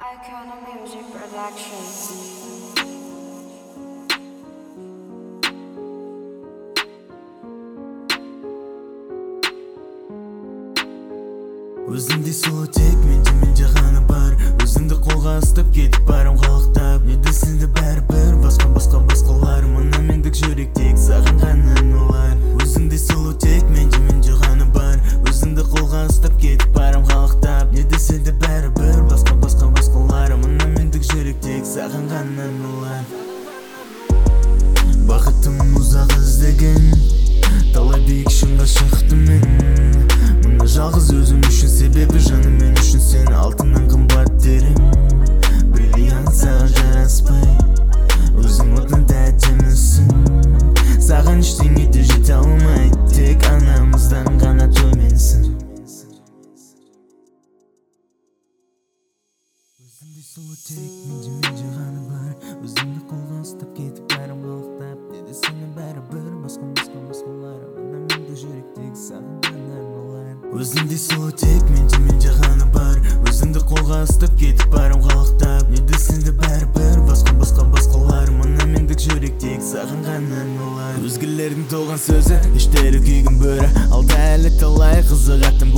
Icona Music Production. Өзіңдей сұлу тек менде ғана бар. Өзіңді қолға ұстап кетіп барам қалықтап. Не десең де бәрібір басқалар. Мына мендік жүрек тек саған ғана ұнар. Өзіңдей сұлу тек менде ғана бар. Өзіңді қолға ұстап кетіп барам қалықтап. Не десең де бәрібір басқалар. Мына мендік жүрек тек саған ғана ұнар. Бақытым ұзақ іздеген, талай биік шыңға шықтым мен. Мұны жалғыз өзім үшін, себебі жаным мен үшін сен алтыннан қымбат дерім. Бриллиант саған жараспай, өзің отында әдемісің. Саған ештеңе де жете алмайды, тек анамыздан ғана төменсің. Өзіңдей сұлу тек менде ғана бар. Өзіңді қолға ұстап кетіп барам қалықтап. Не десең де бәрібір басқалар. Мына мендік жүрек тек саған ғана ұнар. Өзіңдей сұлу тек менде ғана бар. Өзіңді қолға ұстап кетіп барам қалықтап. Не десең де бәрібір басқалар. Мына мендік жүрек тек саған ғана ұнар. Өзгелердің толған сөзі, іштері күйгін бөрі. Алда әлі талай қызығатын